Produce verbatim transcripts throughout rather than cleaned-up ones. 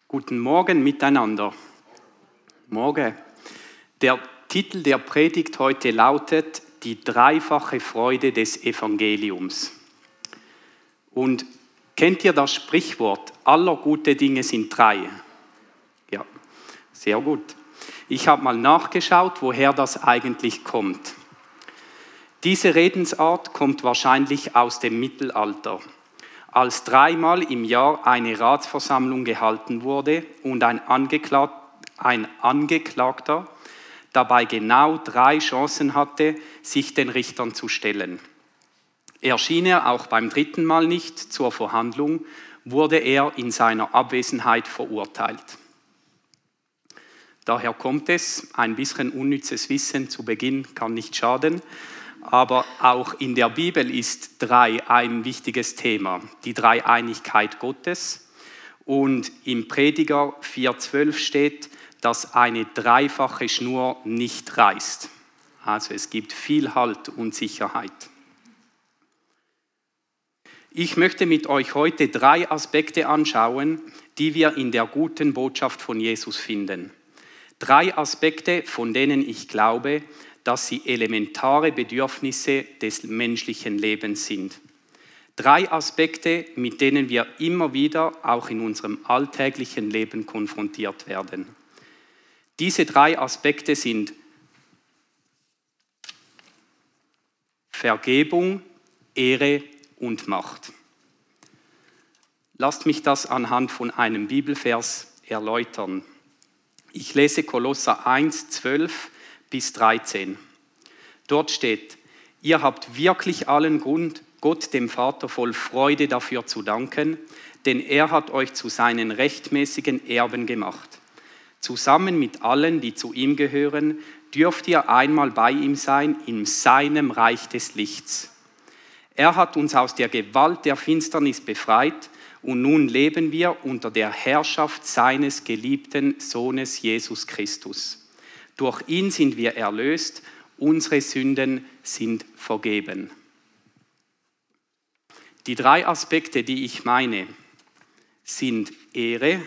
Guten Morgen miteinander. Morgen. Der Titel der Predigt heute lautet Die dreifache Freude des Evangeliums. Und kennt ihr das Sprichwort, aller gute Dinge sind drei? Ja, sehr gut. Ich habe mal nachgeschaut, woher das eigentlich kommt. Diese Redensart kommt wahrscheinlich aus dem Mittelalter, als dreimal im Jahr eine Ratsversammlung gehalten wurde und ein, Angeklag- ein Angeklagter dabei genau drei Chancen hatte, sich den Richtern zu stellen. Erschien er auch beim dritten Mal nicht zur Verhandlung, wurde er in seiner Abwesenheit verurteilt. Daher kommt es, ein bisschen unnützes Wissen zu Beginn kann nicht schaden, aber auch in der Bibel ist drei ein wichtiges Thema, die Dreieinigkeit Gottes. Und im Prediger vier zwölf steht, dass eine dreifache Schnur nicht reißt. Also es gibt viel Halt und Sicherheit. Ich möchte mit euch heute drei Aspekte anschauen, die wir in der guten Botschaft von Jesus finden. Drei Aspekte, von denen ich glaube, dass sie elementare Bedürfnisse des menschlichen Lebens sind. Drei Aspekte, mit denen wir immer wieder auch in unserem alltäglichen Leben konfrontiert werden. Diese drei Aspekte sind Vergebung, Ehre und Macht. Lasst mich das anhand von einem Bibelvers erläutern. Ich lese Kolosser eins, zwölf bis dreizehn. Dort steht, ihr habt wirklich allen Grund, Gott dem Vater voll Freude dafür zu danken, denn er hat euch zu seinen rechtmäßigen Erben gemacht. Zusammen mit allen, die zu ihm gehören, dürft ihr einmal bei ihm sein in seinem Reich des Lichts. Er hat uns aus der Gewalt der Finsternis befreit und nun leben wir unter der Herrschaft seines geliebten Sohnes Jesus Christus. Durch ihn sind wir erlöst, unsere Sünden sind vergeben. Die drei Aspekte, die ich meine, sind Ehre,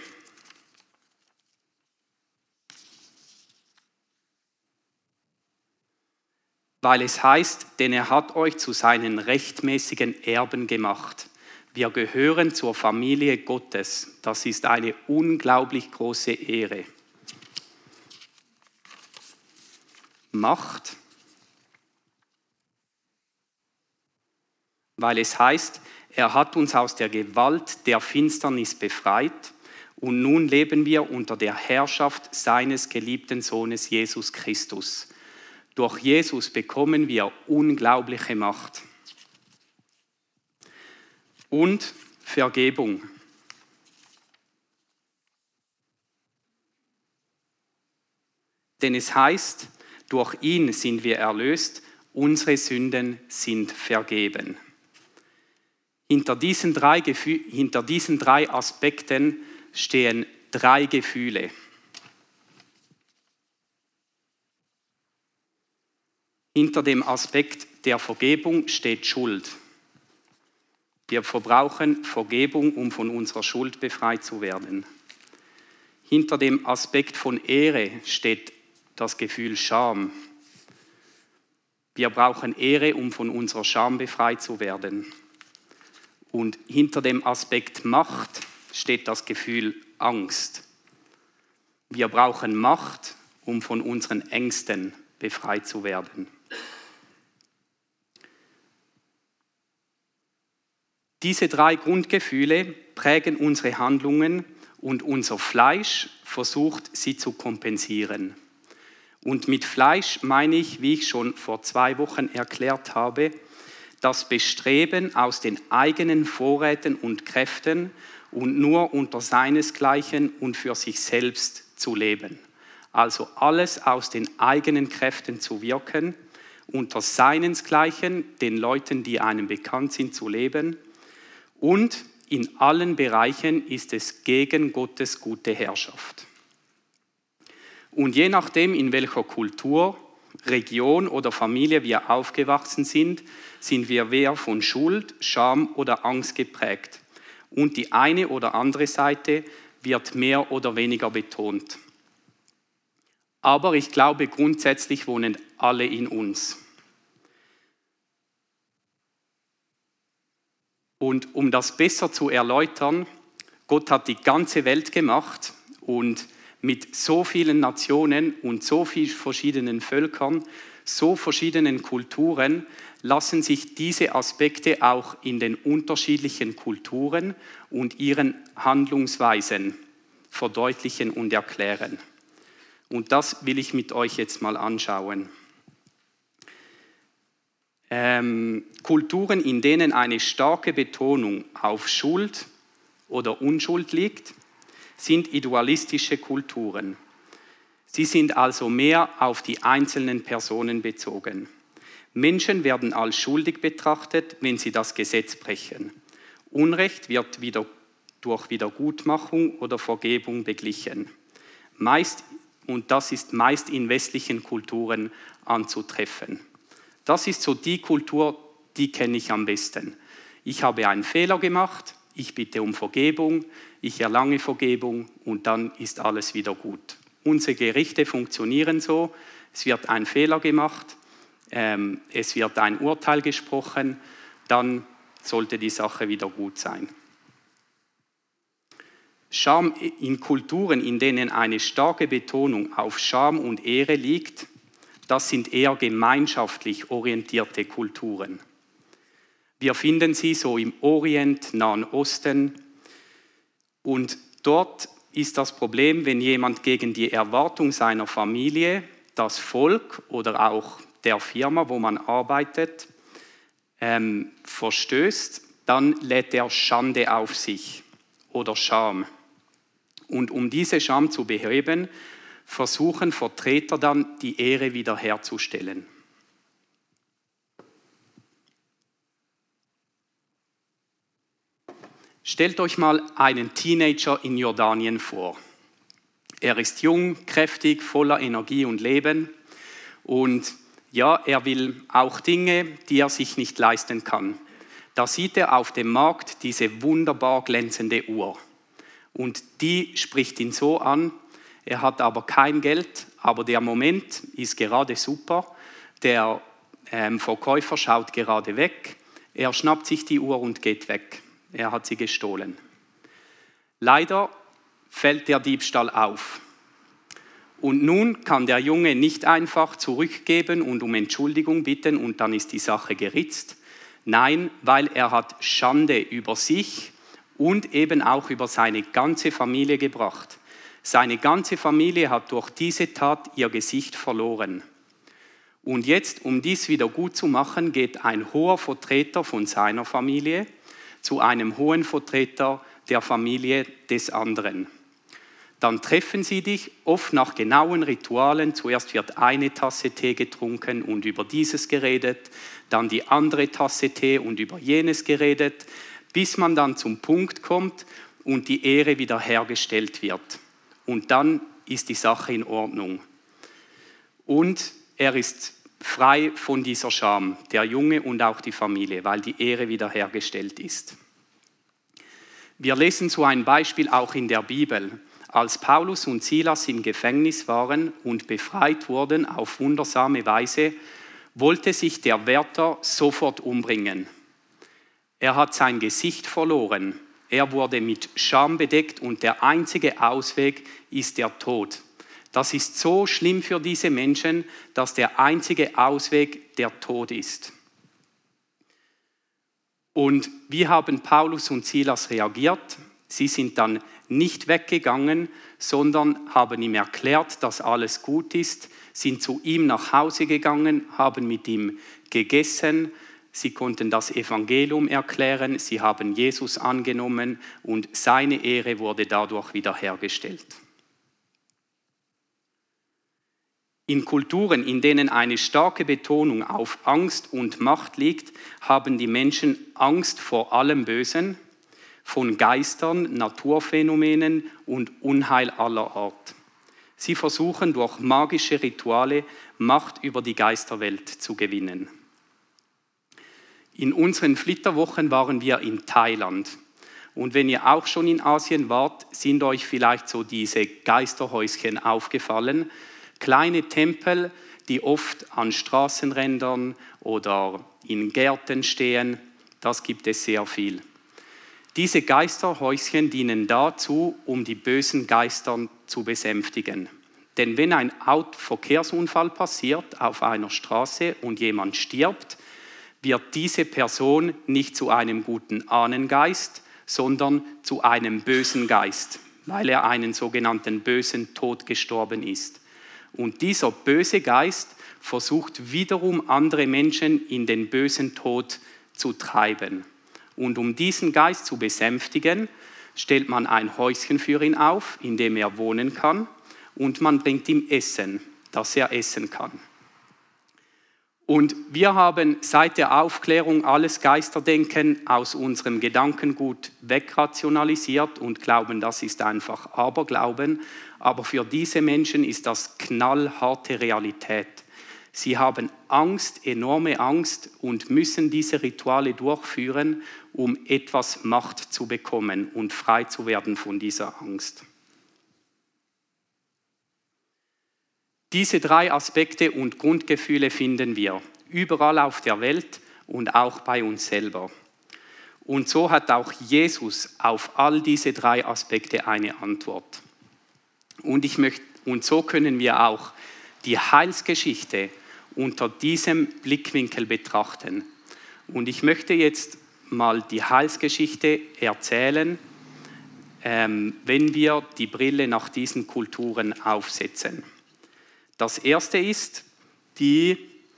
weil es heißt, denn er hat euch zu seinen rechtmäßigen Erben gemacht. Wir gehören zur Familie Gottes. Das ist eine unglaublich große Ehre. Macht, weil es heißt, er hat uns aus der Gewalt der Finsternis befreit und nun leben wir unter der Herrschaft seines geliebten Sohnes Jesus Christus. Durch Jesus bekommen wir unglaubliche Macht. Und Vergebung. Denn es heißt, durch ihn sind wir erlöst, unsere Sünden sind vergeben. Hinter diesen drei, Gefü- hinter diesen drei Aspekten stehen drei Gefühle. Hinter dem Aspekt der Vergebung steht Schuld. Wir verbrauchen Vergebung, um von unserer Schuld befreit zu werden. Hinter dem Aspekt von Ehre steht das Gefühl Scham. Wir brauchen Ehre, um von unserer Scham befreit zu werden. Und hinter dem Aspekt Macht steht das Gefühl Angst. Wir brauchen Macht, um von unseren Ängsten befreit zu werden. Diese drei Grundgefühle prägen unsere Handlungen und unser Fleisch versucht, sie zu kompensieren. Und mit Fleisch meine ich, wie ich schon vor zwei Wochen erklärt habe, das Bestreben aus den eigenen Vorräten und Kräften und nur unter seinesgleichen und für sich selbst zu leben. Also alles aus den eigenen Kräften zu wirken, unter seinesgleichen, den Leuten, die einem bekannt sind, zu leben. Und in allen Bereichen ist es gegen Gottes gute Herrschaft. Und je nachdem, in welcher Kultur, Region oder Familie wir aufgewachsen sind, sind wir eher von Schuld, Scham oder Angst geprägt. Und die eine oder andere Seite wird mehr oder weniger betont. Aber ich glaube, grundsätzlich wohnen alle in uns. Und um das besser zu erläutern, Gott hat die ganze Welt gemacht und mit so vielen Nationen und so vielen verschiedenen Völkern, so verschiedenen Kulturen, lassen sich diese Aspekte auch in den unterschiedlichen Kulturen und ihren Handlungsweisen verdeutlichen und erklären. Und das will ich mit euch jetzt mal anschauen. Ähm, Kulturen, in denen eine starke Betonung auf Schuld oder Unschuld liegt, sind idealistische Kulturen. Sie sind also mehr auf die einzelnen Personen bezogen. Menschen werden als schuldig betrachtet, wenn sie das Gesetz brechen. Unrecht wird wieder durch Wiedergutmachung oder Vergebung beglichen. Meist, und das ist meist in westlichen Kulturen anzutreffen. Das ist so die Kultur, die kenne ich am besten. Ich habe einen Fehler gemacht, ich bitte um Vergebung, ich erlange Vergebung und dann ist alles wieder gut. Unsere Gerichte funktionieren so, es wird ein Fehler gemacht, ähm, es wird ein Urteil gesprochen, dann sollte die Sache wieder gut sein. Scham in Kulturen, in denen eine starke Betonung auf Scham und Ehre liegt, das sind eher gemeinschaftlich orientierte Kulturen. Wir finden sie so im Orient, Nahen Osten. Und dort ist das Problem, wenn jemand gegen die Erwartung seiner Familie, das Volk oder auch der Firma, wo man arbeitet, ähm, verstößt, dann lädt er Schande auf sich oder Scham. Und um diese Scham zu beheben, versuchen Vertreter dann, die Ehre wiederherzustellen. Stellt euch mal einen Teenager in Jordanien vor. Er ist jung, kräftig, voller Energie und Leben und ja, er will auch Dinge, die er sich nicht leisten kann. Da sieht er auf dem Markt diese wunderbar glänzende Uhr und die spricht ihn so an. Er hat aber kein Geld, aber der Moment ist gerade super. Der ähm, Verkäufer schaut gerade weg. Er schnappt sich die Uhr und geht weg. Er hat sie gestohlen. Leider fällt der Diebstahl auf. Und nun kann der Junge nicht einfach zurückgeben und um Entschuldigung bitten und dann ist die Sache geritzt. Nein, weil er hat Schande über sich und eben auch über seine ganze Familie gebracht. Seine ganze Familie hat durch diese Tat ihr Gesicht verloren. Und jetzt, um dies wieder gut zu machen, geht ein hoher Vertreter von seiner Familie zu einem hohen Vertreter der Familie des anderen. Dann treffen sie dich, oft nach genauen Ritualen. Zuerst wird eine Tasse Tee getrunken und über dieses geredet, dann die andere Tasse Tee und über jenes geredet, bis man dann zum Punkt kommt und die Ehre wiederhergestellt wird. Und dann ist die Sache in Ordnung. Und er ist frei von dieser Scham, der Junge und auch die Familie, weil die Ehre wiederhergestellt ist. Wir lesen so ein Beispiel auch in der Bibel. Als Paulus und Silas im Gefängnis waren und befreit wurden auf wundersame Weise, wollte sich der Wärter sofort umbringen. Er hat sein Gesicht verloren. Er wurde mit Scham bedeckt und der einzige Ausweg ist der Tod. Das ist so schlimm für diese Menschen, dass der einzige Ausweg der Tod ist. Und wie haben Paulus und Silas reagiert? Sie sind dann nicht weggegangen, sondern haben ihm erklärt, dass alles gut ist, sind zu ihm nach Hause gegangen, haben mit ihm gegessen. Sie konnten das Evangelium erklären, sie haben Jesus angenommen und seine Ehre wurde dadurch wiederhergestellt. In Kulturen, in denen eine starke Betonung auf Angst und Macht liegt, haben die Menschen Angst vor allem Bösen, von Geistern, Naturphänomenen und Unheil aller Art. Sie versuchen durch magische Rituale Macht über die Geisterwelt zu gewinnen. In unseren Flitterwochen waren wir in Thailand Und wenn ihr auch schon in Asien wart, sind euch vielleicht so diese Geisterhäuschen aufgefallen. Kleine Tempel, die oft an Straßenrändern oder in Gärten stehen. Das gibt es sehr viel. Diese Geisterhäuschen dienen dazu, um die bösen Geister zu besänftigen. Denn wenn ein Verkehrsunfall passiert auf einer Straße und jemand stirbt, wird diese Person nicht zu einem guten Ahnengeist, sondern zu einem bösen Geist, weil er einen sogenannten bösen Tod gestorben ist. Und dieser böse Geist versucht wiederum andere Menschen in den bösen Tod zu treiben. Und um diesen Geist zu besänftigen, stellt man ein Häuschen für ihn auf, in dem er wohnen kann, und man bringt ihm Essen, das er essen kann. Und wir haben seit der Aufklärung alles Geisterdenken aus unserem Gedankengut wegrationalisiert und glauben, das ist einfach Aberglauben. Aber für diese Menschen ist das knallharte Realität. Sie haben Angst, enorme Angst und müssen diese Rituale durchführen, um etwas Macht zu bekommen und frei zu werden von dieser Angst. Diese drei Aspekte und Grundgefühle finden wir überall auf der Welt und auch bei uns selber. Und so hat auch Jesus auf all diese drei Aspekte eine Antwort. Und, ich möchte, und so können wir auch die Heilsgeschichte unter diesem Blickwinkel betrachten. Und ich möchte jetzt mal die Heilsgeschichte erzählen, ähm, wenn wir die Brille nach diesen Kulturen aufsetzen. Das erste ist die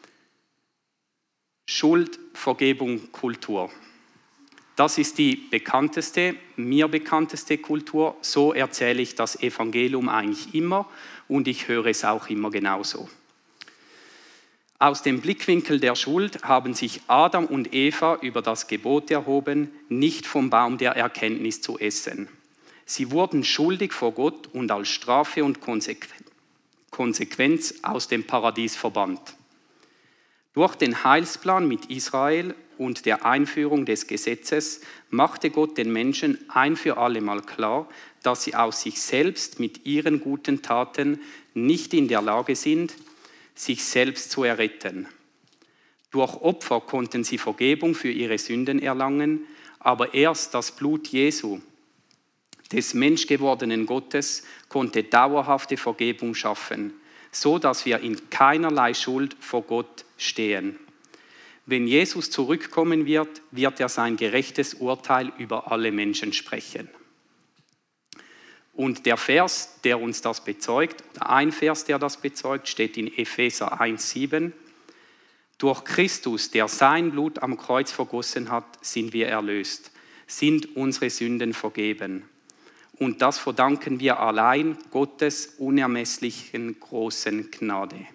Schuldvergebung-Kultur. Das ist die bekannteste, mir bekannteste Kultur. So erzähle ich das Evangelium eigentlich immer und ich höre es auch immer genauso. Aus dem Blickwinkel der Schuld haben sich Adam und Eva über das Gebot erhoben, nicht vom Baum der Erkenntnis zu essen. Sie wurden schuldig vor Gott und als Strafe und Konsequenz aus dem Paradies verbannt. Durch den Heilsplan mit Israel und der Einführung des Gesetzes machte Gott den Menschen ein für alle Mal klar, dass sie aus sich selbst mit ihren guten Taten nicht in der Lage sind, sich selbst zu erretten. Durch Opfer konnten sie Vergebung für ihre Sünden erlangen, aber erst das Blut Jesu, des menschgewordenen Gottes, konnte dauerhafte Vergebung schaffen, so dass wir in keinerlei Schuld vor Gott stehen. Wenn Jesus zurückkommen wird, wird er sein gerechtes Urteil über alle Menschen sprechen. Und der Vers, der uns das bezeugt, ein Vers, der das bezeugt, steht in Epheser eins sieben. Durch Christus, der sein Blut am Kreuz vergossen hat, sind wir erlöst, sind unsere Sünden vergeben. Und das verdanken wir allein Gottes unermesslichen großen Gnade.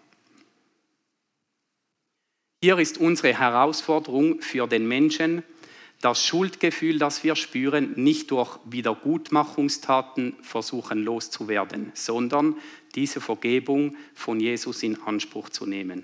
Hier ist unsere Herausforderung für den Menschen, das Schuldgefühl, das wir spüren, nicht durch Wiedergutmachungstaten versuchen loszuwerden, sondern diese Vergebung von Jesus in Anspruch zu nehmen.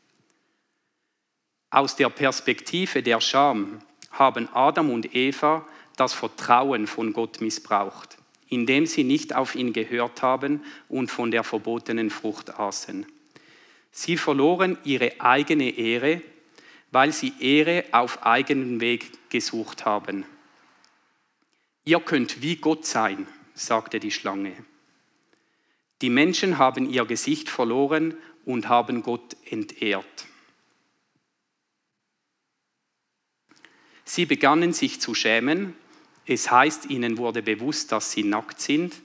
Aus der Perspektive der Scham haben Adam und Eva das Vertrauen von Gott missbraucht, indem sie nicht auf ihn gehört haben und von der verbotenen Frucht aßen. Sie verloren ihre eigene Ehre, weil sie Ehre auf eigenen Weg gesucht haben. Ihr könnt wie Gott sein, sagte die Schlange. Die Menschen haben ihr Gesicht verloren und haben Gott entehrt. Sie begannen sich zu schämen. Es heißt, ihnen wurde bewusst, dass sie nackt sind.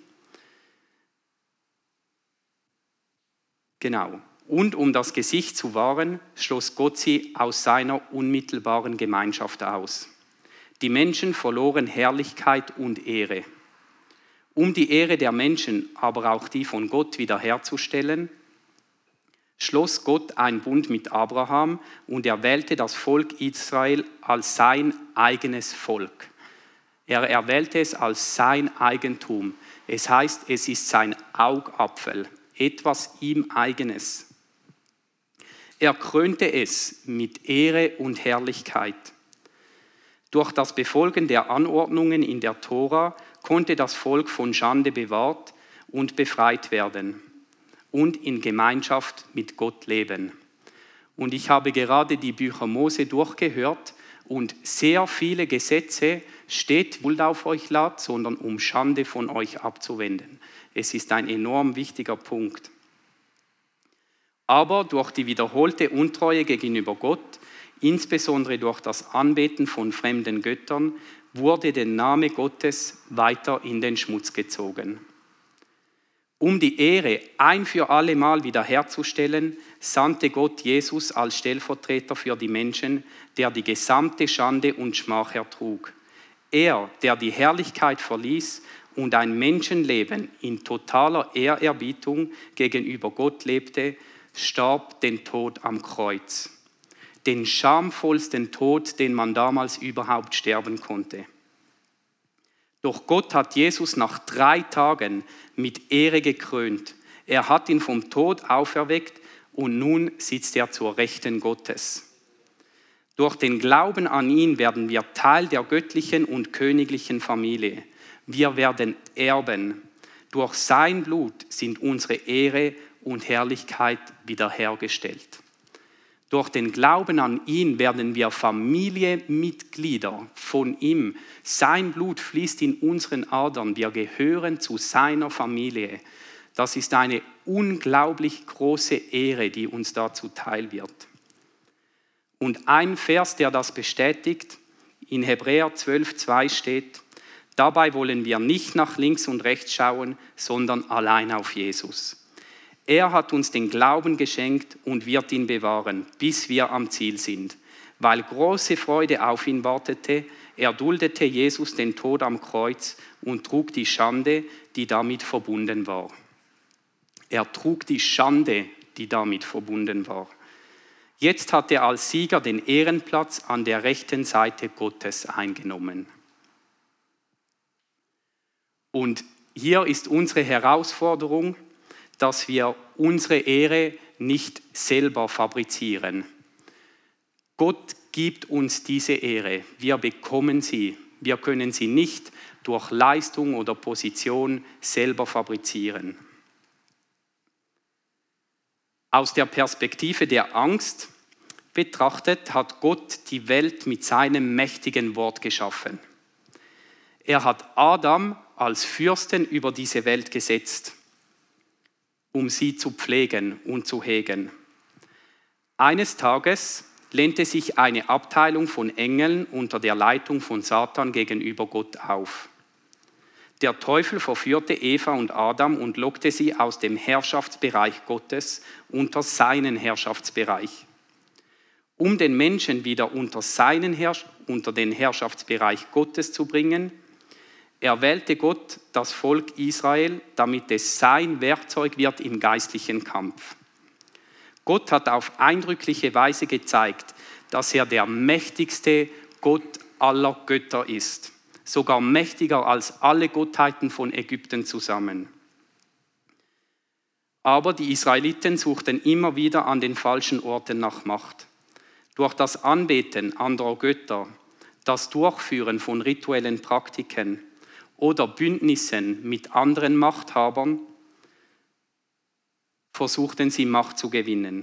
Genau. Und um das Gesicht zu wahren, schloss Gott sie aus seiner unmittelbaren Gemeinschaft aus. Die Menschen verloren Herrlichkeit und Ehre. Um die Ehre der Menschen, aber auch die von Gott wiederherzustellen, schloss Gott einen Bund mit Abraham und er wählte das Volk Israel als sein eigenes Volk. Er erwählte es als sein Eigentum. Es heißt, es ist sein Augapfel, etwas ihm Eigenes. Er krönte es mit Ehre und Herrlichkeit. Durch das Befolgen der Anordnungen in der Tora konnte das Volk von Schande bewahrt und befreit werden und in Gemeinschaft mit Gott leben. Und ich habe gerade die Bücher Mose durchgehört und sehr viele Gesetze steht wohl auf euch lad, sondern um Schande von euch abzuwenden. Es ist ein enorm wichtiger Punkt. Aber durch die wiederholte Untreue gegenüber Gott, insbesondere durch das Anbeten von fremden Göttern, wurde der Name Gottes weiter in den Schmutz gezogen. Um die Ehre ein für alle Mal wiederherzustellen, sandte Gott Jesus als Stellvertreter für die Menschen, der die gesamte Schande und Schmach ertrug. Er, der die Herrlichkeit verließ und ein Menschenleben in totaler Ehrerbietung gegenüber Gott lebte, starb den Tod am Kreuz. Den schamvollsten Tod, den man damals überhaupt sterben konnte. Doch Gott hat Jesus nach drei Tagen mit Ehre gekrönt. Er hat ihn vom Tod auferweckt und nun sitzt er zur Rechten Gottes. Durch den Glauben an ihn werden wir Teil der göttlichen und königlichen Familie. Wir werden Erben. Durch sein Blut sind unsere Ehre und Herrlichkeit wiederhergestellt. Durch den Glauben an ihn werden wir Familienmitglieder von ihm. Sein Blut fließt in unseren Adern. Wir gehören zu seiner Familie. Das ist eine unglaublich große Ehre, die uns da zuteil wird. Und ein Vers, der das bestätigt, in Hebräer zwölf zwei steht: Dabei wollen wir nicht nach links und rechts schauen, sondern allein auf Jesus. Er hat uns den Glauben geschenkt und wird ihn bewahren, bis wir am Ziel sind. Weil große Freude auf ihn wartete, erduldete Jesus den Tod am Kreuz und trug die Schande, die damit verbunden war. Er trug die Schande, die damit verbunden war. Jetzt hat er als Sieger den Ehrenplatz an der rechten Seite Gottes eingenommen. Und hier ist unsere Herausforderung, dass wir unsere Ehre nicht selber fabrizieren. Gott gibt uns diese Ehre. Wir bekommen sie. Wir können sie nicht durch Leistung oder Position selber fabrizieren. Aus der Perspektive der Angst betrachtet, hat Gott die Welt mit seinem mächtigen Wort geschaffen. Er hat Adam als Fürsten über diese Welt gesetzt, um sie zu pflegen und zu hegen. Eines Tages lehnte sich eine Abteilung von Engeln unter der Leitung von Satan gegenüber Gott auf. Der Teufel verführte Eva und Adam und lockte sie aus dem Herrschaftsbereich Gottes unter seinen Herrschaftsbereich. Um den Menschen wieder unter, seinen Herrsch- unter den Herrschaftsbereich Gottes zu bringen, erwählte Gott das Volk Israel, damit es sein Werkzeug wird im geistlichen Kampf. Gott hat auf eindrückliche Weise gezeigt, dass er der mächtigste Gott aller Götter ist, sogar mächtiger als alle Gottheiten von Ägypten zusammen. Aber die Israeliten suchten immer wieder an den falschen Orten nach Macht. Durch das Anbeten anderer Götter, das Durchführen von rituellen Praktiken oder Bündnissen mit anderen Machthabern versuchten sie Macht zu gewinnen.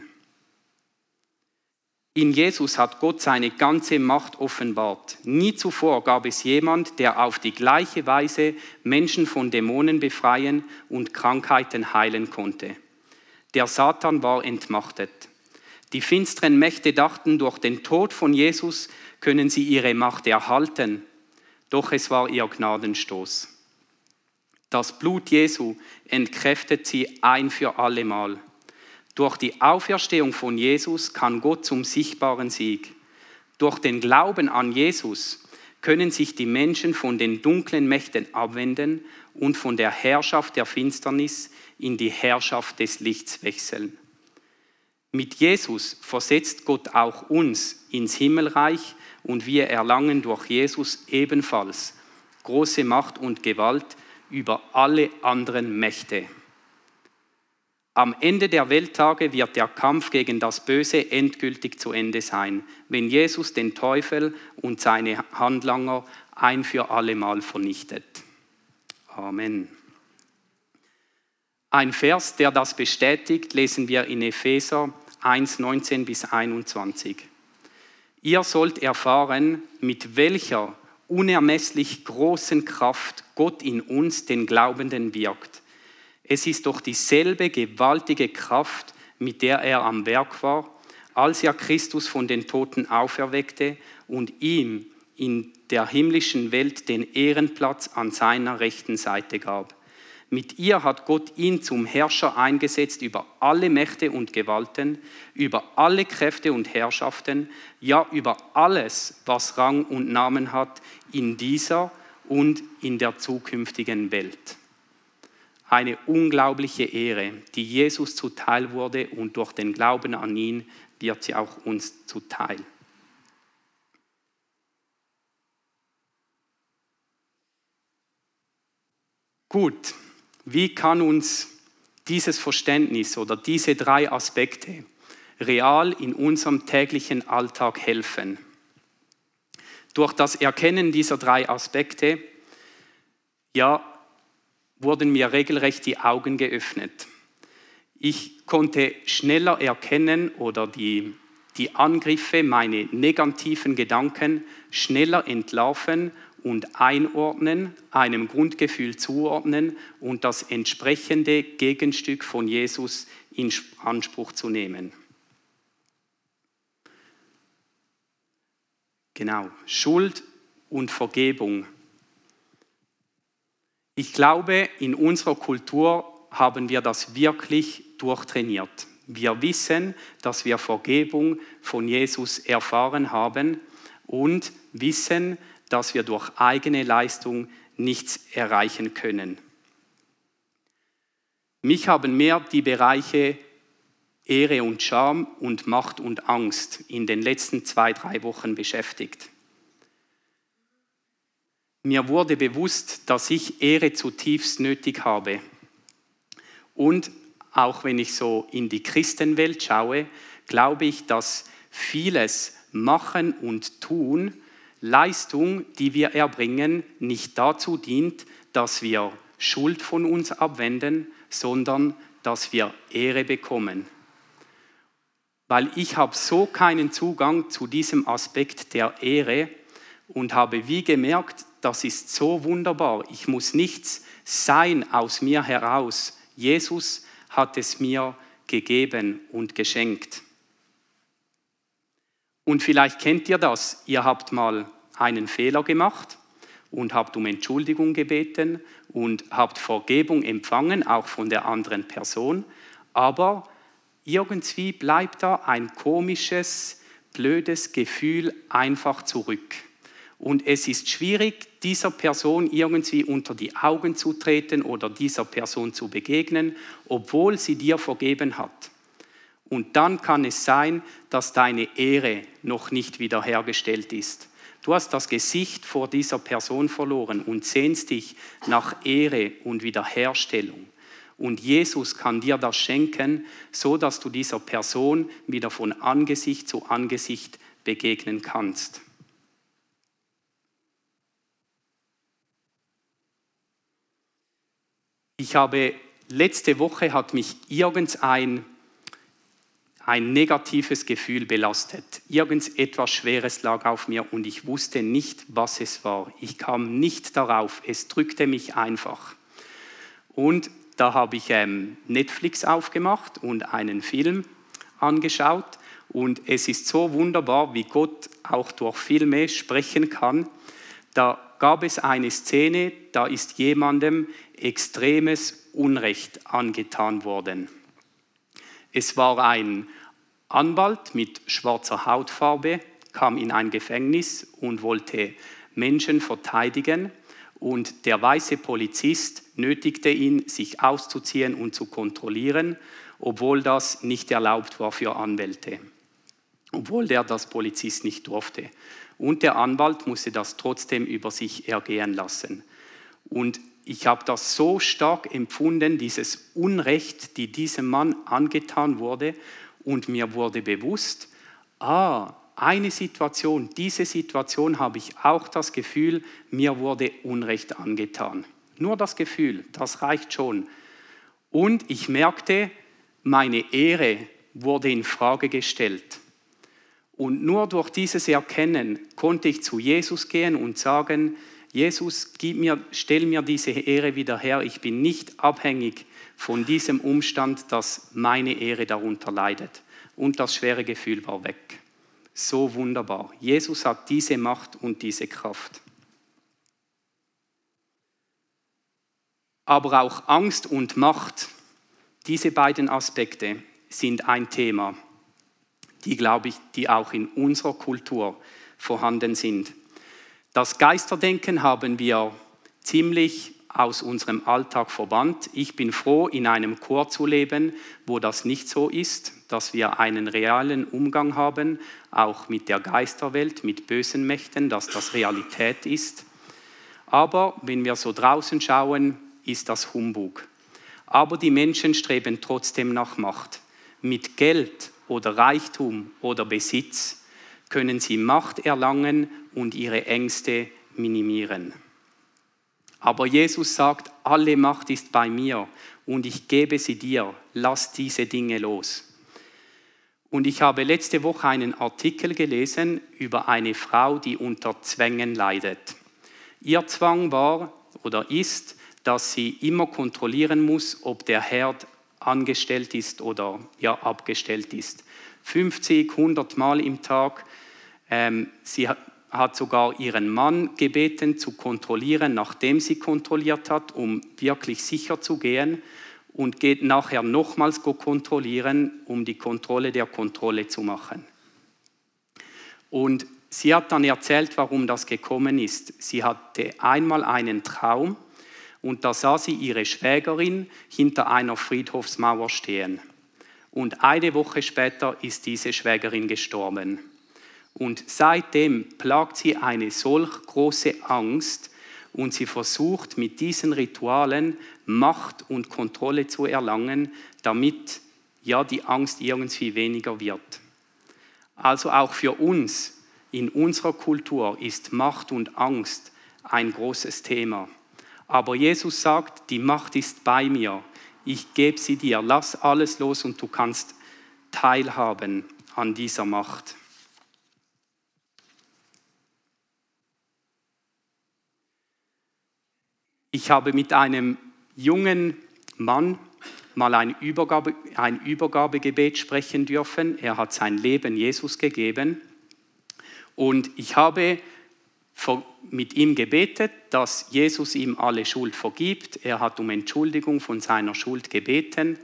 In Jesus hat Gott seine ganze Macht offenbart. Nie zuvor gab es jemand, der auf die gleiche Weise Menschen von Dämonen befreien und Krankheiten heilen konnte. Der Satan war entmachtet. Die finsteren Mächte dachten, durch den Tod von Jesus können sie ihre Macht erhalten. Doch es war ihr Gnadenstoß. Das Blut Jesu entkräftet sie ein für allemal. Durch die Auferstehung von Jesus kann Gott zum sichtbaren Sieg. Durch den Glauben an Jesus können sich die Menschen von den dunklen Mächten abwenden und von der Herrschaft der Finsternis in die Herrschaft des Lichts wechseln. Mit Jesus versetzt Gott auch uns ins Himmelreich und wir erlangen durch Jesus ebenfalls große Macht und Gewalt über alle anderen Mächte. Am Ende der Welttage wird der Kampf gegen das Böse endgültig zu Ende sein, wenn Jesus den Teufel und seine Handlanger ein für allemal vernichtet. Amen. Ein Vers, der das bestätigt, lesen wir in Epheser eins, neunzehn bis einundzwanzig. Ihr sollt erfahren, mit welcher unermesslich großen Kraft Gott in uns, den Glaubenden, wirkt. Es ist doch dieselbe gewaltige Kraft, mit der er am Werk war, als er Christus von den Toten auferweckte und ihm in der himmlischen Welt den Ehrenplatz an seiner rechten Seite gab. Mit ihr hat Gott ihn zum Herrscher eingesetzt über alle Mächte und Gewalten, über alle Kräfte und Herrschaften, ja über alles, was Rang und Namen hat, in dieser und in der zukünftigen Welt. Eine unglaubliche Ehre, die Jesus zuteil wurde, und durch den Glauben an ihn wird sie auch uns zuteil. Gut, wie kann uns dieses Verständnis oder diese drei Aspekte real in unserem täglichen Alltag helfen? Durch das Erkennen dieser drei Aspekte, ja, wurden mir regelrecht die Augen geöffnet. Ich konnte schneller erkennen oder die, die Angriffe, meine negativen Gedanken schneller entlarven und einordnen, einem Grundgefühl zuordnen und das entsprechende Gegenstück von Jesus in Anspruch zu nehmen. Genau, Schuld und Vergebung. Ich glaube, in unserer Kultur haben wir das wirklich durchtrainiert. Wir wissen, dass wir Vergebung von Jesus erfahren haben und wissen, dass wir durch eigene Leistung nichts erreichen können. Mich haben mehr die Bereiche Ehre und Scham und Macht und Angst in den letzten zwei, drei Wochen beschäftigt. Mir wurde bewusst, dass ich Ehre zutiefst nötig habe. Und auch wenn ich so in die Christenwelt schaue, glaube ich, dass vieles Machen und Tun, Leistung, die wir erbringen, nicht dazu dient, dass wir Schuld von uns abwenden, sondern dass wir Ehre bekommen. Weil ich habe so keinen Zugang zu diesem Aspekt der Ehre und habe wie gemerkt, das ist so wunderbar. Ich muss nichts sein aus mir heraus. Jesus hat es mir gegeben und geschenkt. Und vielleicht kennt ihr das. Ihr habt mal einen Fehler gemacht und habt um Entschuldigung gebeten und habt Vergebung empfangen, auch von der anderen Person. Aber irgendwie bleibt da ein komisches, blödes Gefühl einfach zurück. Und es ist schwierig, dieser Person irgendwie unter die Augen zu treten oder dieser Person zu begegnen, obwohl sie dir vergeben hat. Und dann kann es sein, dass deine Ehre noch nicht wiederhergestellt ist. Du hast das Gesicht vor dieser Person verloren und sehnst dich nach Ehre und Wiederherstellung. Und Jesus kann dir das schenken, so dass du dieser Person wieder von Angesicht zu Angesicht begegnen kannst. Ich habe, letzte Woche hat mich irgendein ein negatives Gefühl belastet. Irgendetwas Schweres lag auf mir und ich wusste nicht, was es war. Ich kam nicht darauf, es drückte mich einfach. Und da habe ich ähm, Netflix aufgemacht und einen Film angeschaut. Und es ist so wunderbar, wie Gott auch durch Filme sprechen kann. Da gab es eine Szene, da ist jemandem extremes Unrecht angetan worden. Es war ein Anwalt mit schwarzer Hautfarbe, kam in ein Gefängnis und wollte Menschen verteidigen. Und der weiße Polizist nötigte ihn, sich auszuziehen und zu kontrollieren, obwohl das nicht erlaubt war für Anwälte. Obwohl der das Polizist nicht durfte. Und der Anwalt musste das trotzdem über sich ergehen lassen. Und ich habe das so stark empfunden, dieses Unrecht, die diesem Mann angetan wurde, und mir wurde bewusst, ah, eine Situation, diese Situation habe ich auch das Gefühl, mir wurde Unrecht angetan. Nur das Gefühl, das reicht schon. Und ich merkte, meine Ehre wurde in Frage gestellt. Und nur durch dieses Erkennen konnte ich zu Jesus gehen und sagen, Jesus, gib mir, stell mir diese Ehre wieder her. Ich bin nicht abhängig von diesem Umstand, dass meine Ehre darunter leidet. Und das schwere Gefühl war weg. So wunderbar. Jesus hat diese Macht und diese Kraft. Aber auch Angst und Macht, diese beiden Aspekte sind ein Thema, die, glaube ich, die auch in unserer Kultur vorhanden sind. Das Geisterdenken haben wir ziemlich aus unserem Alltag verbannt. Ich bin froh, in einem Chor zu leben, wo das nicht so ist, dass wir einen realen Umgang haben, auch mit der Geisterwelt, mit bösen Mächten, dass das Realität ist. Aber wenn wir so draußen schauen, ist das Humbug. Aber die Menschen streben trotzdem nach Macht. Mit Geld oder Reichtum oder Besitz können sie Macht erlangen und ihre Ängste minimieren. Aber Jesus sagt, alle Macht ist bei mir und ich gebe sie dir, lass diese Dinge los. Und ich habe letzte Woche einen Artikel gelesen über eine Frau, die unter Zwängen leidet. Ihr Zwang war oder ist, dass sie immer kontrollieren muss, ob der Herd angestellt ist oder ja, abgestellt ist. fünfzig, hundert Mal im Tag. Ähm, sie hat, hat sogar ihren Mann gebeten, zu kontrollieren, nachdem sie kontrolliert hat, um wirklich sicher zu gehen, und geht nachher nochmals kontrollieren, um die Kontrolle der Kontrolle zu machen. Und sie hat dann erzählt, warum das gekommen ist. Sie hatte einmal einen Traum und da sah sie ihre Schwägerin hinter einer Friedhofsmauer stehen. Und eine Woche später ist diese Schwägerin gestorben. Und seitdem plagt sie eine solch große Angst und sie versucht mit diesen Ritualen Macht und Kontrolle zu erlangen, damit ja die Angst irgendwie weniger wird. Also auch für uns in unserer Kultur ist Macht und Angst ein großes Thema. Aber Jesus sagt, die Macht ist bei mir. Ich gebe sie dir. Lass alles los und du kannst teilhaben an dieser Macht. Ich habe mit einem jungen Mann mal ein, Übergabe, ein Übergabegebet sprechen dürfen. Er hat sein Leben Jesus gegeben. Und ich habe mit ihm gebetet, dass Jesus ihm alle Schuld vergibt. Er hat um Entschuldigung von seiner Schuld gebeten.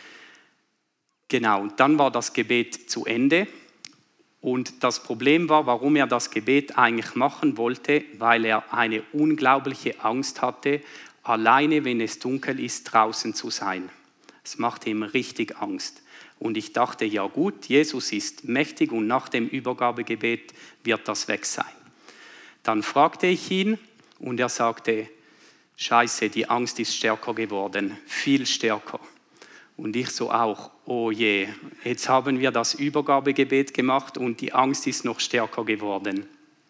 Genau, und dann war das Gebet zu Ende. Und das Problem war, warum er das Gebet eigentlich machen wollte, weil er eine unglaubliche Angst hatte, alleine, wenn es dunkel ist, draußen zu sein. Es machte ihm richtig Angst. Und ich dachte, ja gut, Jesus ist mächtig und nach dem Übergabegebet wird das weg sein. Dann fragte ich ihn und er sagte, Scheiße, die Angst ist stärker geworden, viel stärker. Und ich so auch, oh je, jetzt haben wir das Übergabegebet gemacht und die Angst ist noch stärker geworden.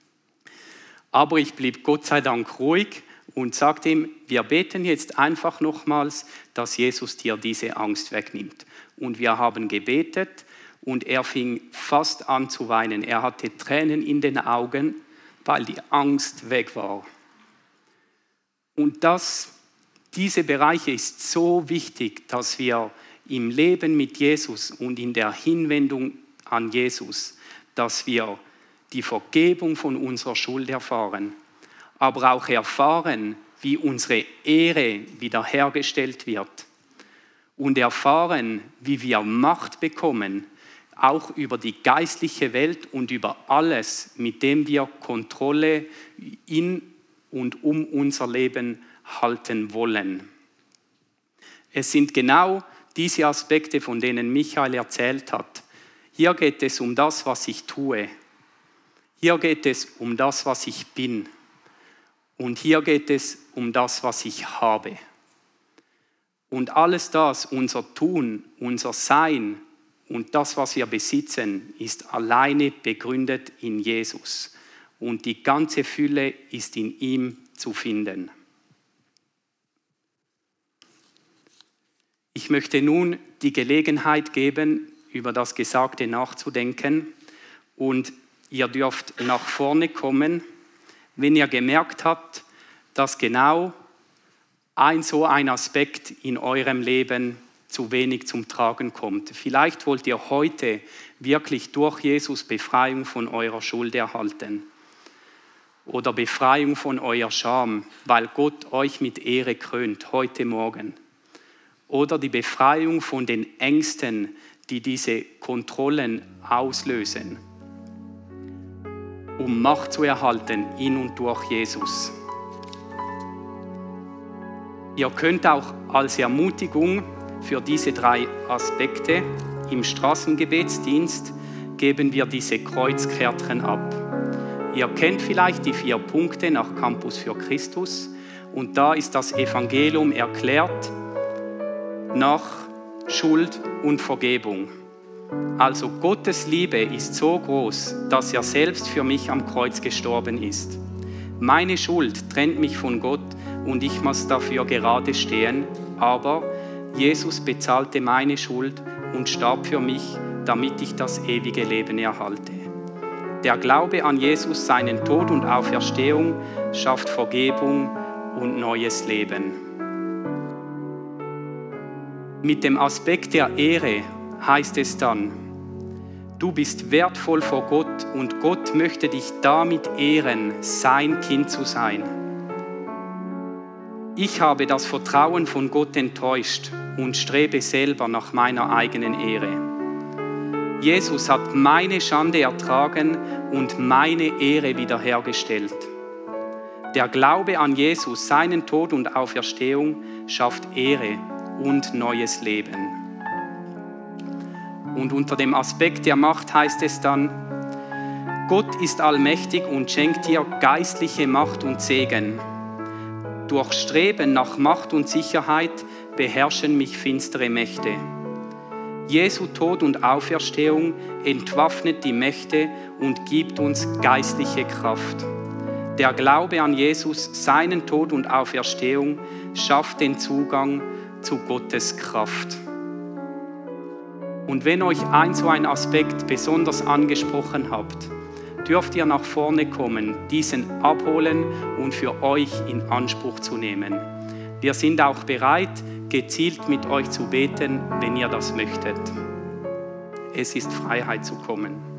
Aber ich blieb Gott sei Dank ruhig und sagte ihm, wir beten jetzt einfach nochmals, dass Jesus dir diese Angst wegnimmt. Und wir haben gebetet und er fing fast an zu weinen. Er hatte Tränen in den Augen, weil die Angst weg war. Und das Diese Bereiche ist so wichtig, dass wir im Leben mit Jesus und in der Hinwendung an Jesus, dass wir die Vergebung von unserer Schuld erfahren, aber auch erfahren, wie unsere Ehre wiederhergestellt wird und erfahren, wie wir Macht bekommen, auch über die geistliche Welt und über alles, mit dem wir Kontrolle in und um unser Leben halten wollen. Es sind genau diese Aspekte, von denen Michael erzählt hat. Hier geht es um das, was ich tue. Hier geht es um das, was ich bin. Und hier geht es um das, was ich habe. Und alles das, unser Tun, unser Sein und das, was wir besitzen, ist alleine begründet in Jesus. Und die ganze Fülle ist in ihm zu finden. Ich möchte nun die Gelegenheit geben, über das Gesagte nachzudenken. Und ihr dürft nach vorne kommen, wenn ihr gemerkt habt, dass genau ein so ein Aspekt in eurem Leben zu wenig zum Tragen kommt. Vielleicht wollt ihr heute wirklich durch Jesus Befreiung von eurer Schuld erhalten oder Befreiung von eurer Scham, weil Gott euch mit Ehre krönt, heute Morgen. Oder die Befreiung von den Ängsten, die diese Kontrollen auslösen, um Macht zu erhalten in und durch Jesus. Ihr könnt auch als Ermutigung für diese drei Aspekte im Straßengebetsdienst geben wir diese Kreuzkärtchen ab. Ihr kennt vielleicht die vier Punkte nach Campus für Christus und da ist das Evangelium erklärt nach Schuld und Vergebung. Also Gottes Liebe ist so groß, dass er selbst für mich am Kreuz gestorben ist. Meine Schuld trennt mich von Gott und ich muss dafür gerade stehen, aber Jesus bezahlte meine Schuld und starb für mich, damit ich das ewige Leben erhalte. Der Glaube an Jesus, seinen Tod und Auferstehung, schafft Vergebung und neues Leben. Mit dem Aspekt der Ehre heißt es dann, du bist wertvoll vor Gott und Gott möchte dich damit ehren, sein Kind zu sein. Ich habe das Vertrauen von Gott enttäuscht und strebe selber nach meiner eigenen Ehre. Jesus hat meine Schande ertragen und meine Ehre wiederhergestellt. Der Glaube an Jesus, seinen Tod und Auferstehung, schafft Ehre und neues Leben. Und unter dem Aspekt der Macht heißt es dann, Gott ist allmächtig und schenkt dir geistliche Macht und Segen. Durch Streben nach Macht und Sicherheit beherrschen mich finstere Mächte. Jesu Tod und Auferstehung entwaffnet die Mächte und gibt uns geistliche Kraft. Der Glaube an Jesus, seinen Tod und Auferstehung, schafft den Zugang zu Gottes Kraft. Und wenn euch ein so ein Aspekt besonders angesprochen habt, dürft ihr nach vorne kommen, diesen abholen und für euch in Anspruch zu nehmen. Wir sind auch bereit, gezielt mit euch zu beten, wenn ihr das möchtet. Es ist Freiheit zu kommen.